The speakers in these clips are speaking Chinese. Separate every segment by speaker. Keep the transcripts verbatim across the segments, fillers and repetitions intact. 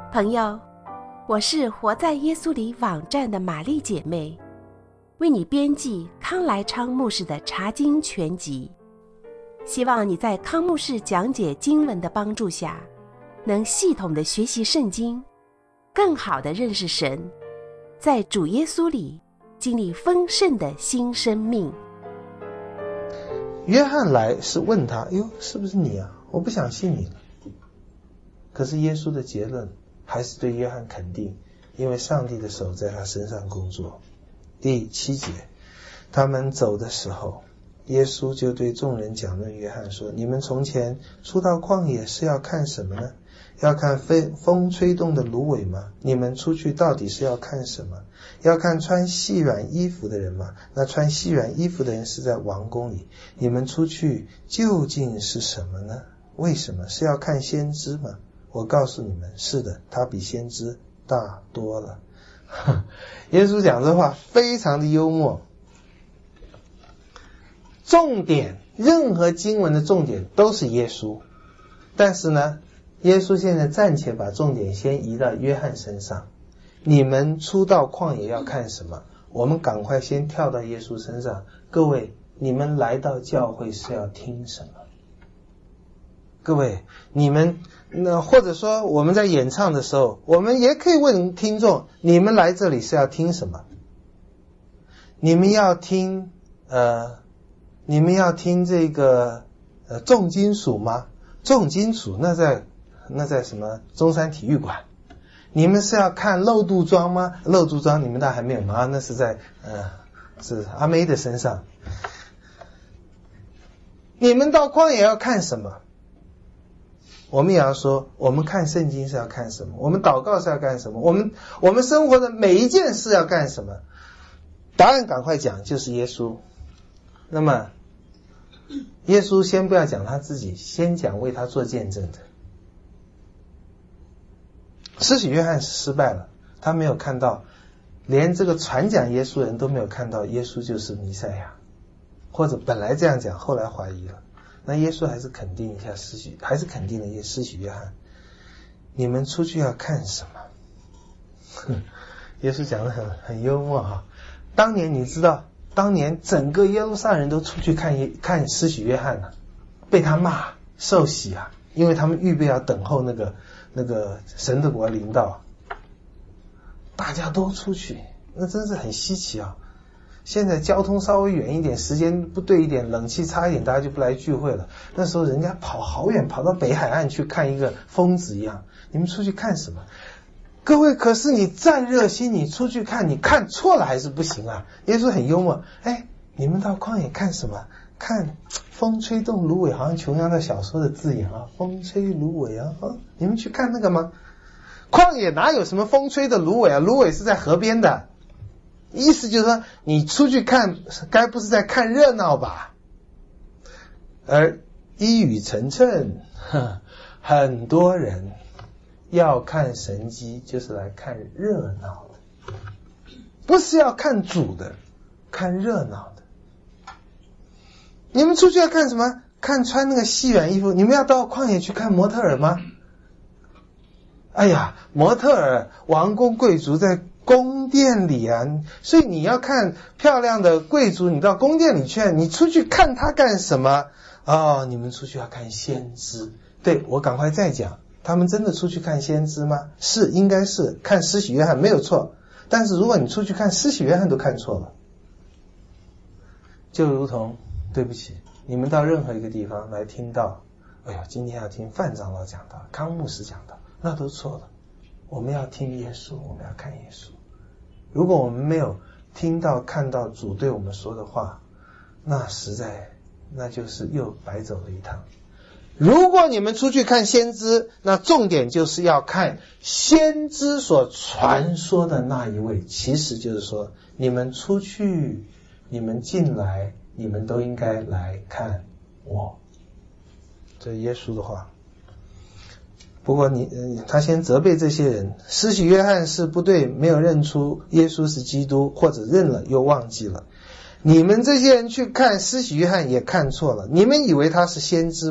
Speaker 1: 朋友，我是活在耶稣里网站的玛丽姐妹，为你编辑康来昌牧师的查经全集，希望你在康牧师讲解经文的帮助下，能系统的学习圣经，更好的认识神，在主耶稣里经历丰盛的新生命。
Speaker 2: 约翰来是问他，哟，是不是你啊？我不想信你了。可是耶稣的结论还是对约翰肯定，因为上帝的手在他身上工作。第七节，他们走的时候，耶稣就对众人讲论约翰说，你们从前出到旷野是要看什么呢？要看风风吹动的芦苇吗？你们出去到底是要看什么？要看穿细软衣服的人吗？那穿细软衣服的人是在王宫里。你们出去究竟是什么呢？为什么？是要看先知吗？我告诉你们，是的，他比先知大多了。耶稣讲这话非常的幽默。重点，任何经文的重点都是耶稣，但是呢，耶稣现在暂且把重点先移到约翰身上。你们出到旷野要看什么？我们赶快先跳到耶稣身上。各位，你们来到教会是要听什么？各位，你们那或者说我们在演唱的时候，我们也可以问听众，你们来这里是要听什么？你们要听呃你们要听这个呃重金属吗？重金属那在那在什么中山体育馆。你们是要看漏肚装吗？漏肚装你们倒还没有吗？那是在呃是阿妹的身上。你们到旷野要看什么？我们也要说，我们看圣经是要看什么？我们祷告是要干什么？我们我们生活的每一件事要干什么？答案赶快讲，就是耶稣。那么耶稣先不要讲他自己，先讲为他做见证的。施洗约翰失败了，他没有看到，连这个传讲耶稣人都没有看到耶稣就是弥赛亚，或者本来这样讲，后来怀疑了。那耶稣还是肯定一下施洗，还是肯定了施洗约翰。你们出去要看什么？耶稣讲得很很幽默哈。当年你知道，当年整个耶路撒冷人都出去看看施洗约翰了，被他骂受洗啊，因为他们预备要等候那个那个神的国临到，大家都出去，那真是很稀奇啊。现在交通稍微远一点，时间不对一点，冷气差一点，大家就不来聚会了。那时候人家跑好远，跑到北海岸去看一个疯子一样。你们出去看什么？各位，可是你再热心，你出去看，你看错了还是不行啊。耶稣很幽默，哎，你们到旷野看什么？看风吹动芦苇，好像琼瑶的小说的字眼啊，风吹芦苇啊，啊，你们去看那个吗？旷野哪有什么风吹的芦苇啊？芦苇是在河边的。意思就是说，你出去看，该不是在看热闹吧？而一语成谶，很多人要看神迹，就是来看热闹的，不是要看主的，看热闹的。你们出去要看什么？看穿那个细软衣服。你们要到旷野去看模特儿吗？哎呀，模特儿、王公贵族在宫殿里啊，所以你要看漂亮的贵族，你到宫殿里去，你出去看他干什么？哦，你们出去要看先知。对，我赶快再讲，他们真的出去看先知吗？是，应该是看施洗约翰没有错。但是如果你出去看施洗约翰都看错了，就如同对不起，你们到任何一个地方来听到，哎呀，今天要听范长老讲道，康牧师讲道，那都错了。我们要听耶稣，我们要看耶稣。如果我们没有听到看到主对我们说的话，那实在那就是又白走了一趟。如果你们出去看先知，那重点就是要看先知所传说的那一位，其实就是说，你们出去，你们进来，你们都应该来看我。这是耶稣的话。不过你、呃、他先责备这些人，施洗约翰是不对，没有认出耶稣是基督，或者认了又忘记了。你们这些人去看施洗约翰也看错了，你们以为他是先知吗？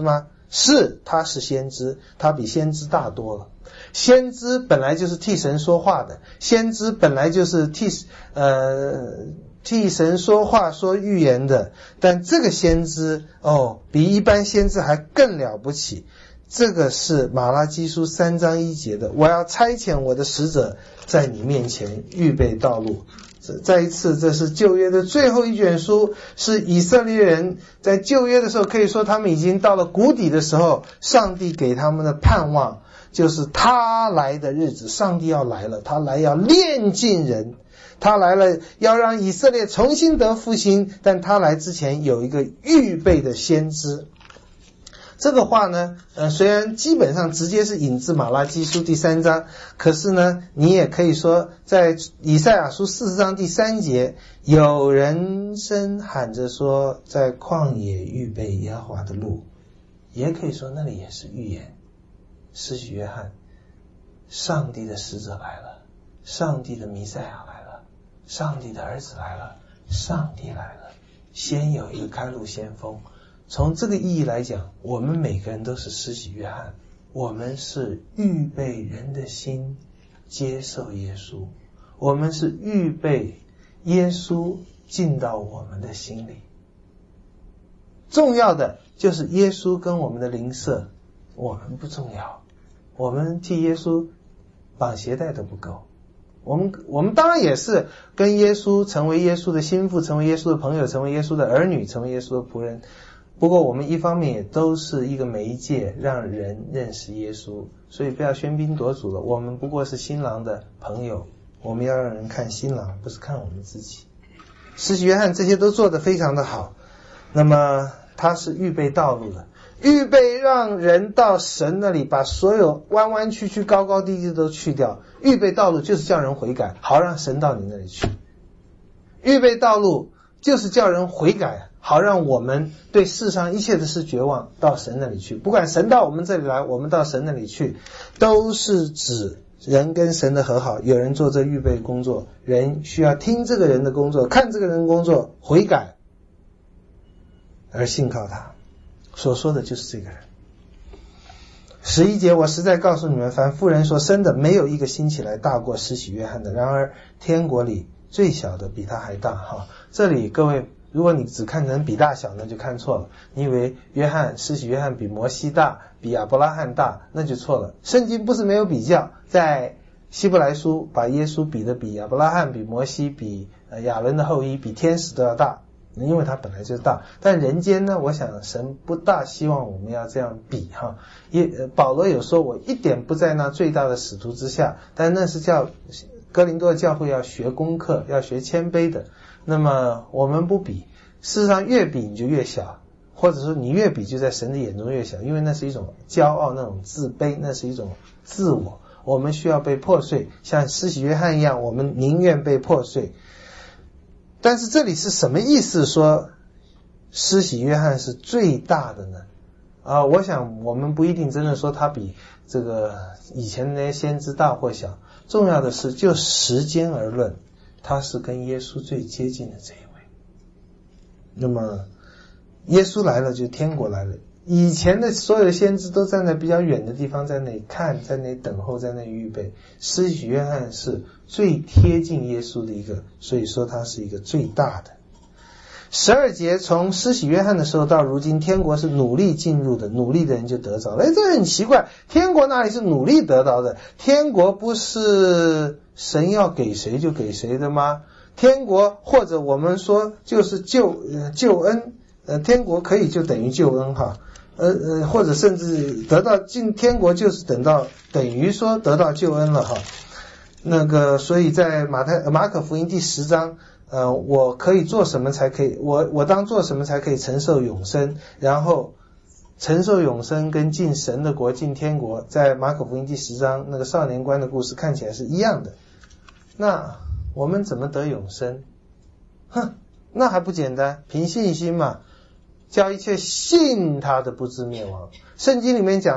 Speaker 2: 是，他是先知，他比先知大多了。先知本来就是替神说话的，先知本来就是替呃替神说话说预言的，但这个先知哦，比一般先知还更了不起。这个是马拉基书三章一节的，我要差遣我的使者在你面前预备道路。再一次，这是旧约的最后一卷书，是以色列人在旧约的时候，可以说他们已经到了谷底的时候，上帝给他们的盼望就是他来的日子，上帝要来了，他来要炼尽人，他来了要让以色列重新得复兴，但他来之前有一个预备的先知。这个话呢，呃，虽然基本上直接是引自马拉基书第三章，可是呢，你也可以说在以赛亚书四十章第三节，有人声喊着说，在旷野预备耶和华的路，也可以说那里也是预言。施洗约翰，上帝的使者来了，上帝的弥赛亚来了，上帝的儿子来了，上帝来了，先有一个开路先锋。从这个意义来讲，我们每个人都是施洗约翰，我们是预备人的心接受耶稣，我们是预备耶稣进到我们的心里。重要的就是耶稣跟我们的邻舍，我们不重要，我们替耶稣绑鞋带都不够。我们我们当然也是跟耶稣成为耶稣的心腹，成为耶稣的朋友，成为耶稣的儿女，成为耶稣的仆人。不过我们一方面也都是一个媒介，让人认识耶稣，所以不要喧宾夺主了。我们不过是新郎的朋友，我们要让人看新郎，不是看我们自己。施洗约翰这些都做得非常的好，那么他是预备道路的，预备让人到神那里，把所有弯弯曲曲高高低低都去掉。预备道路就是叫人悔改，好让神到你那里去。预备道路就是叫人悔改，好让我们对世上一切的事绝望，到神那里去。不管神到我们这里来，我们到神那里去，都是指人跟神的和好。有人做这预备工作，人需要听这个人的工作，看这个人的工作，悔改而信靠他。所说的就是这个人。十一节，我实在告诉你们，凡妇人所生的，没有一个兴起来大过施洗约翰的，然而天国里最小的比他还大。哈，这里各位，如果你只看成比大小，那就看错了。你以为约翰施洗约翰比摩西大，比亚伯拉罕大，那就错了。圣经不是没有比较，在希伯来书把耶稣比的比亚伯拉罕、比摩西、比亚伦的后裔、比天使都要大，因为他本来就大。但人间呢，我想神不大希望我们要这样比哈。也保罗有说，我一点不在那最大的使徒之下，但那是叫哥林多教会要学功课，要学谦卑的。那么我们不比，事实上越比你就越小，或者说你越比就在神的眼中越小，因为那是一种骄傲，那种自卑，那是一种自我。我们需要被破碎，像施洗约翰一样，我们宁愿被破碎。但是这里是什么意思说施洗约翰是最大的呢？啊，我想我们不一定真的说他比这个以前那些先知大或小，重要的是就时间而论，他是跟耶稣最接近的这一位。那么耶稣来了，就天国来了。以前的所有的先知都站在比较远的地方，在那里看，在那里等候，在那里预备。施洗约翰是最贴近耶稣的一个，所以说他是一个最大的。十二节，从施洗约翰的时候到如今，天国是努力进入的，努力的人就得着了。哎，这很奇怪，天国哪里是努力得到的？天国不是神要给谁就给谁的吗？天国或者我们说就是救呃救恩，呃天国可以就等于救恩哈，呃呃或者甚至得到进天国就是等到等于说得到救恩了哈。那个所以在马太马可福音第十章。呃，我可以做什么才可以？我我当做什么才可以承受永生？然后承受永生跟进神的国、进天国，在马可福音第十章那个少年官的故事看起来是一样的。那我们怎么得永生？哼，那还不简单，凭信心嘛，叫一切信他的不至灭亡。圣经里面讲到，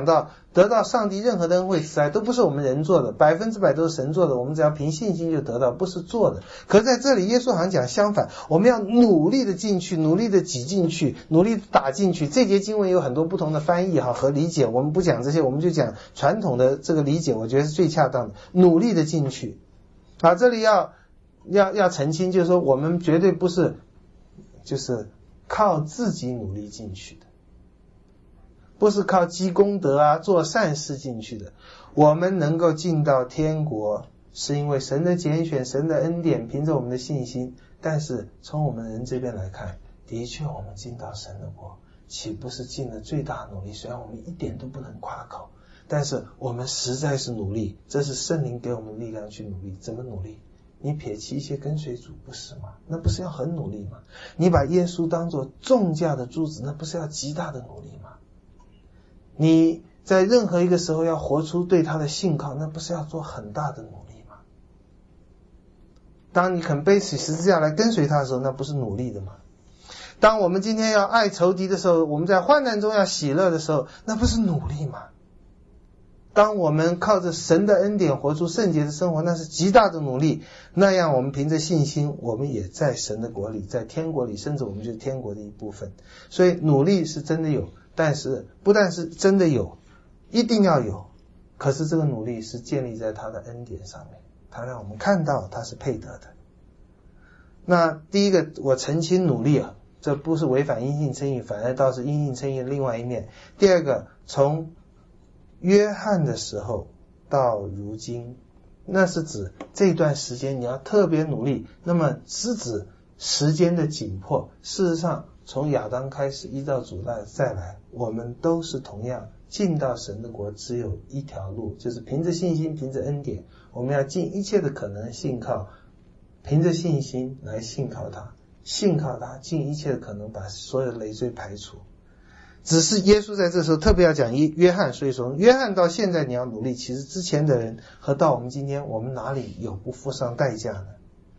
Speaker 2: 得到上帝任何的恩惠慈爱都不是我们人做的，百分之百都是神做的，我们只要凭信心就得到，不是做的。可是在这里耶稣好像讲相反，我们要努力的进去，努力的挤进去，努力的打进去。这节经文有很多不同的翻译哈和理解，我们不讲这些，我们就讲传统的这个理解，我觉得是最恰当的，努力的进去。啊，这里要要要澄清，就是说我们绝对不是就是靠自己努力进去的，不是靠积功德啊做善事进去的。我们能够进到天国是因为神的拣选，神的恩典，凭着我们的信心。但是从我们人这边来看，的确我们进到神的国岂不是尽了最大努力，虽然我们一点都不能夸口，但是我们实在是努力，这是圣灵给我们力量去努力。怎么努力？你撇弃一切跟随主，不是吗？那不是要很努力吗？你把耶稣当作重价的珠子，那不是要极大的努力吗？你在任何一个时候要活出对他的信靠，那不是要做很大的努力吗？当你肯背起十字架来跟随他的时候，那不是努力的吗？当我们今天要爱仇敌的时候，我们在患难中要喜乐的时候，那不是努力吗？当我们靠着神的恩典活出圣洁的生活，那是极大的努力。那样我们凭着信心，我们也在神的国里，在天国里，甚至我们就是天国的一部分。所以努力是真的有，但是不但是真的有，一定要有，可是这个努力是建立在他的恩典上面，他让我们看到他是配得的。那第一个，我澄清努力啊，这不是违反因信称义，反而倒是因信称义的另外一面。第二个，从约翰的时候到如今，那是指这段时间你要特别努力，那么是指时间的紧迫。事实上从亚当开始依照主来再来，我们都是同样进到神的国只有一条路，就是凭着信心，凭着恩典，我们要尽一切的可能信靠，凭着信心来信靠他，信靠他，尽一切的可能把所有的累赘排除。只是耶稣在这时候特别要讲约翰，所以说约翰到现在你要努力，其实之前的人和到我们今天，我们哪里有不付上代价呢？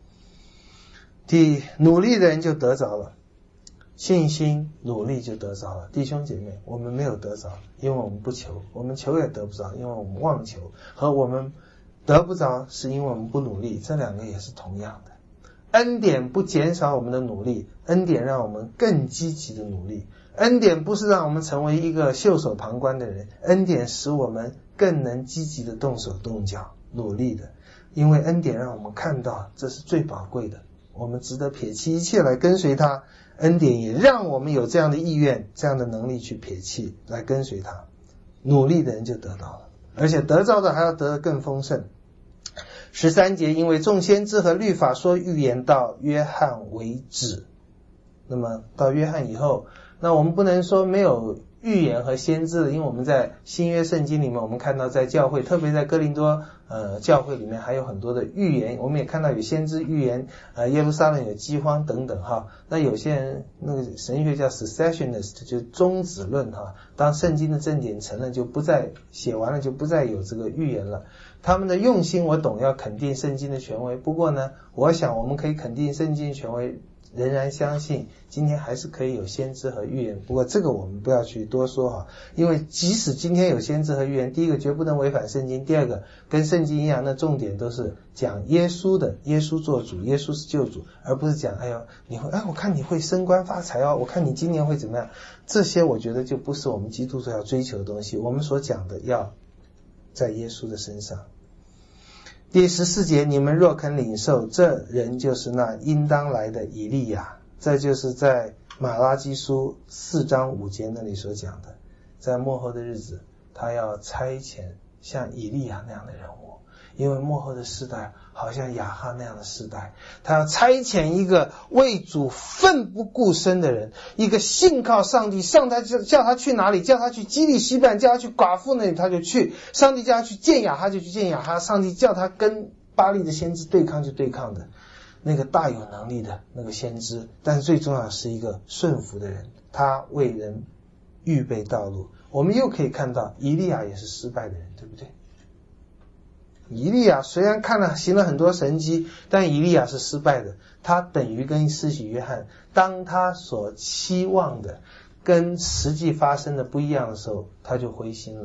Speaker 2: 第努力的人就得着了，信心努力就得着了。弟兄姐妹，我们没有得着，因为我们不求，我们求也得不着，因为我们妄求，和我们得不着是因为我们不努力，这两个也是同样的。恩典不减少我们的努力，恩典让我们更积极的努力。恩典不是让我们成为一个袖手旁观的人，恩典使我们更能积极的动手动脚努力的，因为恩典让我们看到这是最宝贵的，我们值得撇弃一切来跟随他。恩典也让我们有这样的意愿，这样的能力去撇弃来跟随他，努力的人就得到了，而且得着的还要得得更丰盛。十三节，因为众先知和律法说预言到约翰为止。那么到约翰以后，那我们不能说没有预言和先知的，因为我们在新约圣经里面，我们看到在教会，特别在哥林多呃教会里面还有很多的预言，我们也看到有先知预言，呃耶路撒冷有饥荒等等哈。那有些人那个神学叫 cessationist， 就终止论哈，当圣经的正典成了，就不再写完了，就不再有这个预言了。他们的用心我懂，要肯定圣经的权威，不过呢，我想我们可以肯定圣经的权威，仍然相信今天还是可以有先知和预言，不过这个我们不要去多说哈，因为即使今天有先知和预言，第一个绝不能违反圣经，第二个跟圣经一样，那重点都是讲耶稣的，耶稣做主，耶稣是救主，而不是讲哎呦你会哎我看你会升官发财哦，我看你今年会怎么样，这些我觉得就不是我们基督徒要追求的东西，我们所讲的要在耶稣的身上。第十四节，你们若肯领受，这人就是那应当来的以利亚。这就是在马拉基书四章五节那里所讲的，在末后的日子，他要差遣像以利亚那样的人物，因为末后的世代好像亚哈那样的世代，他要差遣一个为主奋不顾身的人，一个信靠上帝，上帝叫他去哪里，叫他去基利西半，叫他去寡妇那里他就去，上帝叫他去见亚哈就去见亚哈，上帝叫他跟巴力的先知对抗就对抗的那个大有能力的那个先知，但是最重要的是一个顺服的人，他为人预备道路。我们又可以看到以利亚也是失败的人，对不对？以利亚虽然看了行了很多神迹，但以利亚是失败的，他等于跟施洗约翰，当他所期望的跟实际发生的不一样的时候，他就灰心了。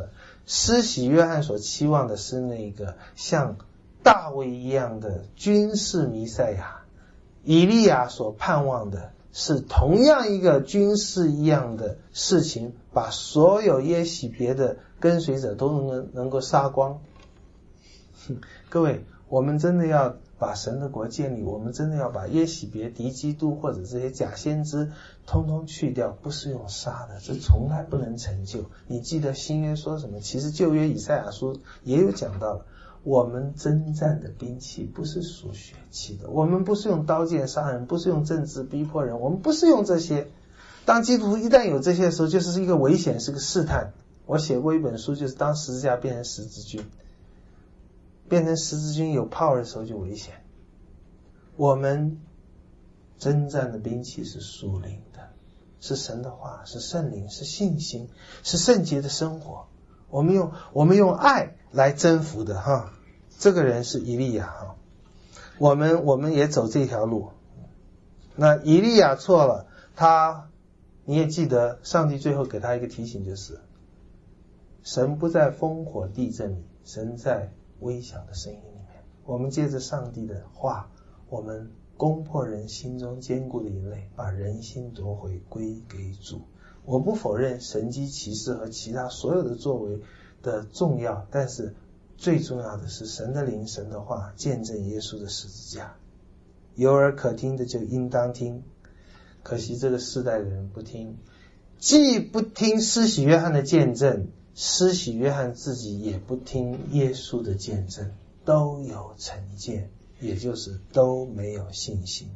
Speaker 2: 施洗约翰所期望的是那个像大卫一样的军事弥赛亚，以利亚所盼望的是同样一个军事一样的事情，把所有耶洗别的跟随者都能能够杀光。各位，我们真的要把神的国建立，我们真的要把耶洗别、敌基督或者这些假先知通通去掉，不是用杀的，这从来不能成就。你记得新约说什么？其实旧约以赛亚书也有讲到了，我们征战的兵器不是属血气的，我们不是用刀剑杀人，不是用政治逼迫人，我们不是用这些。当基督徒一旦有这些的时候，就是一个危险，是个试探。我写过一本书，就是当十字架变成十字军，变成十字军有power的时候就危险。我们征战的兵器是属灵的，是神的话，是圣灵，是信心，是圣洁的生活。我们用我们用爱来征服的哈，这个人是以利亚哈，我们我们也走这条路。那以利亚错了，他你也记得，上帝最后给他一个提醒，就是神不在烽火地震里，神在微小的声音里面。我们借着上帝的话，我们攻破人心中坚固的营垒，把人心夺回归给主。我不否认神迹奇事和其他所有的作为的重要，但是最重要的是神的灵、神的话见证耶稣的十字架。有耳可听的就应当听，可惜这个世代的人不听，既不听施洗约翰的见证，施洗约翰自己也不听耶稣的见证，都有成见，也就是都没有信心。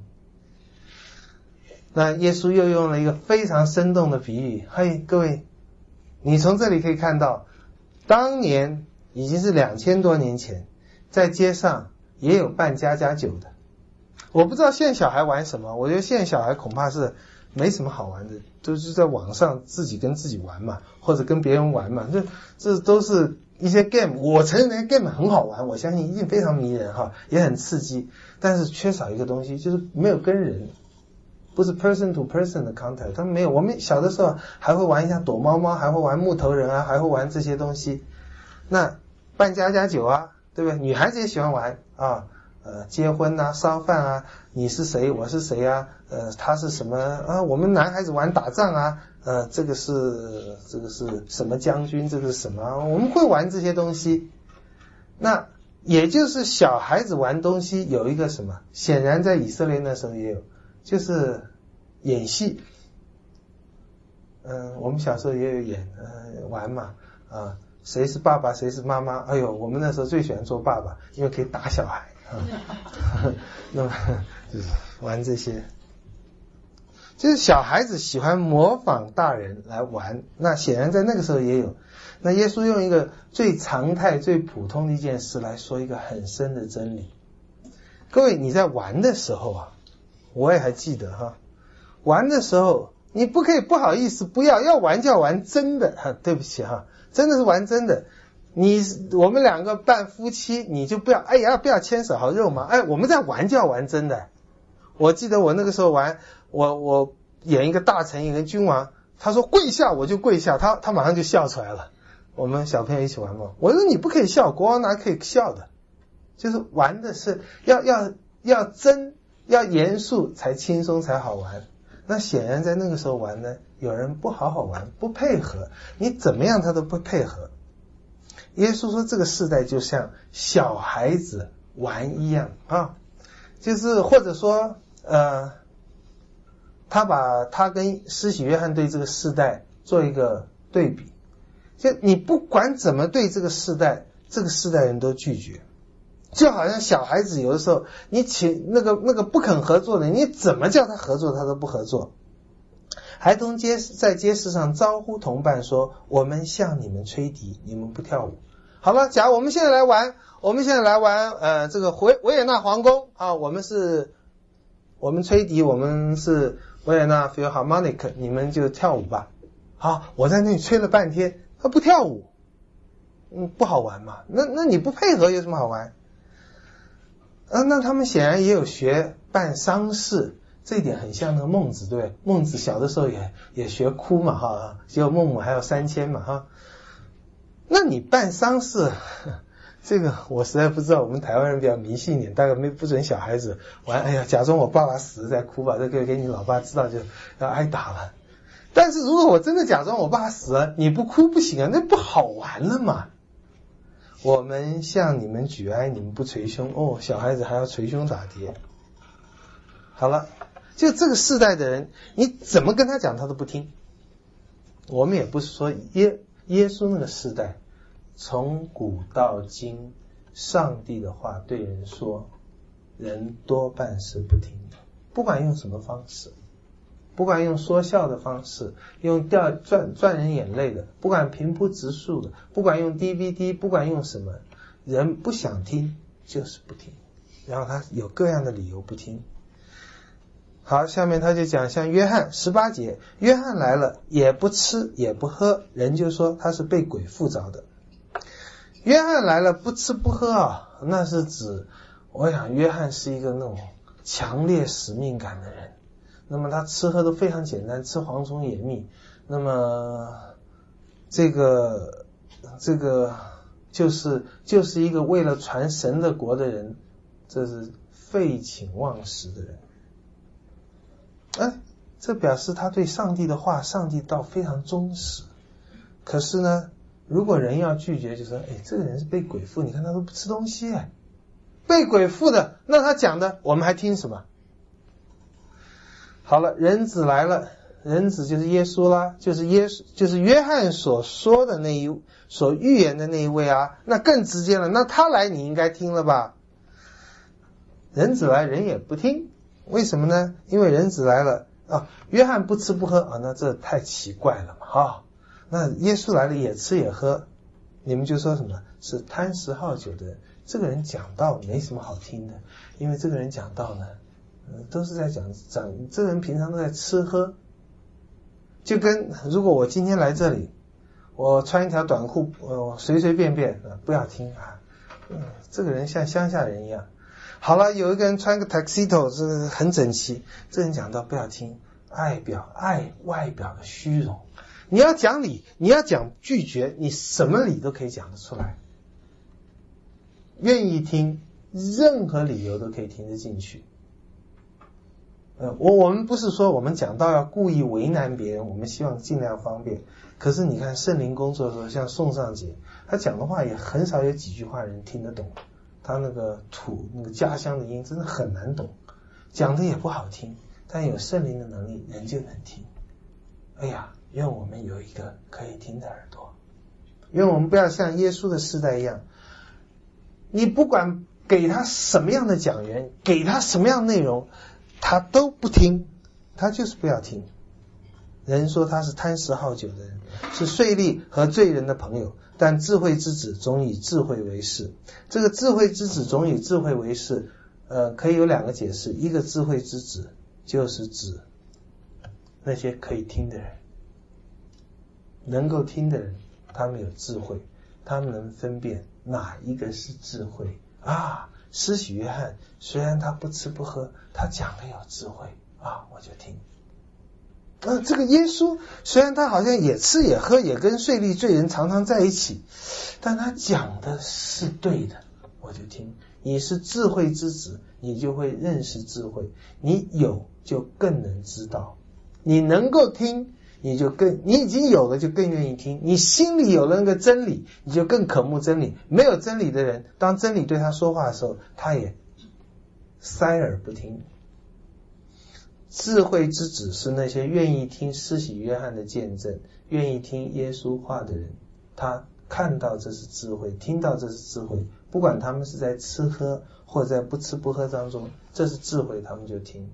Speaker 2: 那耶稣又用了一个非常生动的比喻，嘿，各位，你从这里可以看到，当年已经是两千多年前，在街上也有办家家酒的。我不知道现在小孩玩什么，我觉得现在小孩恐怕是没什么好玩的，都是在网上自己跟自己玩嘛，或者跟别人玩嘛，这这都是一些 game。 我承认那些 game 很好玩，我相信一定非常迷人哈，也很刺激，但是缺少一个东西，就是没有跟人，不是 person to person 的 contact， 他们没有。我们小的时候还会玩一下躲猫猫，还会玩木头人啊，还会玩这些东西。那办家家酒啊，对不对？女孩子也喜欢玩啊，呃，结婚啊，烧饭啊，你是谁，我是谁啊，呃，他是什么啊？我们男孩子玩打仗啊，呃，这个是这个是什么将军，这个是什么？我们会玩这些东西。那也就是小孩子玩东西有一个什么？显然在以色列那时候也有，就是演戏。嗯、呃，我们小时候也有演呃玩嘛啊，谁是爸爸，谁是妈妈？哎呦，我们那时候最喜欢做爸爸，因为可以打小孩。啊、那么就是玩这些，就是小孩子喜欢模仿大人来玩。那显然在那个时候也有。那耶稣用一个最常态、最普通的一件事来说一个很深的真理。各位，你在玩的时候啊，我也还记得哈，玩的时候你不可以不好意思，不要要玩就要玩真的哈，对不起哈，真的是玩真的。你我们两个扮夫妻，你就不要哎呀不要牵手好肉麻，哎我们在玩就要玩真的。我记得我那个时候玩，我我演一个大臣，一个君王，他说跪下我就跪下，他他马上就笑出来了。我们小朋友一起玩嘛，我说你不可以笑，国王哪可以笑的？就是玩的是要要要真要严肃才轻松才好玩。那显然在那个时候玩呢，有人不好好玩，不配合，你怎么样他都不配合。耶稣说这个世代就像小孩子玩一样啊，就是或者说呃，他把他跟施洗约翰对这个世代做一个对比，就你不管怎么对这个世代，这个世代人都拒绝。就好像小孩子有的时候你请那个那个不肯合作的，你怎么叫他合作他都不合作。孩童街在街市上招呼同伴说，我们向你们吹笛，你们不跳舞。好了，假如我们现在来玩，我们现在来玩呃这个维维也纳皇宫啊，我们是我们吹笛，我们是维也纳 Philharmonic， 你们就跳舞吧。好，我在那里吹了半天，他不跳舞，嗯，不好玩嘛。那那你不配合有什么好玩？啊，那他们显然也有学办丧事，这一点很像那个孟子，对不对？孟子小的时候也也学哭嘛哈，结果孟母还有三千嘛哈。 那你办丧事，这个我实在不知道，我们台湾人比较迷信一点，大概没不准小孩子玩，哎呀，假装我爸爸死了在哭吧，这个给你老爸知道就要挨打了。但是如果我真的假装我爸死了，你不哭不行啊，那不好玩了嘛。我们向你们举哀，你们不捶胸，哦，小孩子还要捶胸打跌。好了，就这个世代的人，你怎么跟他讲他都不听。我们也不是说耶耶稣那个世代，从古到今，上帝的话对人说，人多半是不听的，不管用什么方式。不管用说笑的方式，用掉赚赚人眼泪的，不管平铺直述的，不管用 D V D， 不管用什么，人不想听就是不听，然后他有各样的理由不听。好，下面他就讲像约翰十八节，约翰来了也不吃也不喝，人就说他是被鬼附着的。约翰来了不吃不喝啊，那是指我想约翰是一个那种强烈使命感的人。那么他吃喝都非常简单，吃蝗虫野蜜。那么这个这个就是就是一个为了传神的国的人，这是废寝忘食的人。哎，这表示他对上帝的话，上帝倒非常忠实。可是呢，如果人要拒绝，就说，哎，这个人是被鬼附，你看他都不吃东西，哎，被鬼附的，那他讲的我们还听什么？好了，人子来了，人子就是耶稣啦，就是耶稣，就是约翰所说的那一所预言的那一位啊，那更直接了，那他来你应该听了吧？人子来人也不听，为什么呢？因为人子来了啊，约翰不吃不喝啊，那这太奇怪了嘛啊，那耶稣来了也吃也喝，你们就说什么是贪食好酒的人，这个人讲道没什么好听的，因为这个人讲道呢都是在讲讲这人平常都在吃喝，就跟如果我今天来这里，我穿一条短裤，呃，随随便便，呃、不要听啊，嗯，这个人像乡下人一样。好了，有一个人穿个 tuxedo， 是很整齐，这人讲到不要听，爱表爱外表的虚荣。你要讲理，你要讲拒绝，你什么理都可以讲得出来，愿意听，任何理由都可以听得进去。呃，我我们不是说我们讲到要故意为难别人，我们希望尽量方便。可是你看圣灵工作的时候，像宋尚杰，他讲的话也很少有几句话人听得懂，他那个土那个家乡的音真的很难懂，讲的也不好听，但有圣灵的能力，人就能听。哎呀，愿我们有一个可以听的耳朵，愿我们不要像耶稣的时代一样，你不管给他什么样的讲员，给他什么样的内容，他都不听，他就是不要听。人说他是贪食好酒的人，是税吏和罪人的朋友，但智慧之子总以智慧为事。这个智慧之子总以智慧为事，呃，可以有两个解释。一个智慧之子就是指那些可以听的人，能够听的人，他们有智慧，他们能分辨哪一个是智慧啊。施洗约翰虽然他不吃不喝，他讲的有智慧啊，我就听。呃，这个耶稣虽然他好像也吃也喝，也跟税吏罪人常常在一起，但他讲的是对的，我就听。你是智慧之子，你就会认识智慧，你有就更能知道，你能够听，你就更你已经有了就更愿意听，你心里有了那个真理，你就更渴慕真理。没有真理的人，当真理对他说话的时候，他也塞耳不听。智慧之子是那些愿意听施洗约翰的见证，愿意听耶稣话的人，他看到这是智慧，听到这是智慧，不管他们是在吃喝或者在不吃不喝当中，这是智慧，他们就听。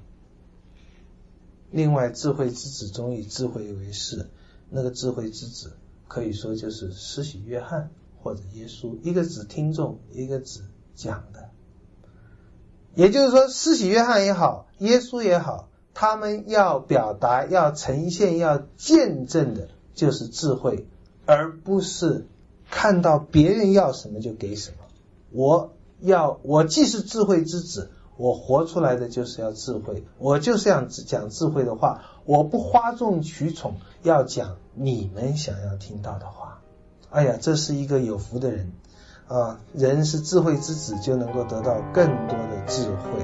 Speaker 2: 另外，智慧之子总以智慧为事，那个智慧之子可以说就是施洗约翰或者耶稣，一个指听众，一个指讲的。也就是说，施洗约翰也好，耶稣也好，他们要表达、要呈现、要见证的就是智慧，而不是看到别人要什么就给什么。我要，我既是智慧之子，我活出来的就是要智慧，我就是要讲智慧的话，我不哗众取宠，要讲你们想要听到的话。 哎呀，这是一个有福的人啊！人是智慧之子，就能够得到更多的智慧。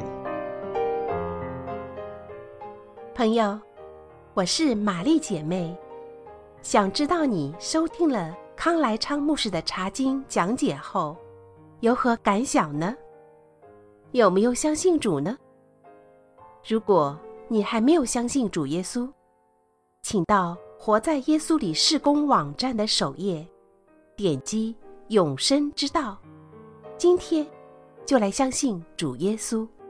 Speaker 1: 朋友，我是玛丽姐妹，想知道你收听了康来昌牧师的查经讲解后有何感想呢？有没有相信主呢？如果你还没有相信主耶稣，请到活在耶稣里事工网站的首页，点击永生之道，今天就来相信主耶稣。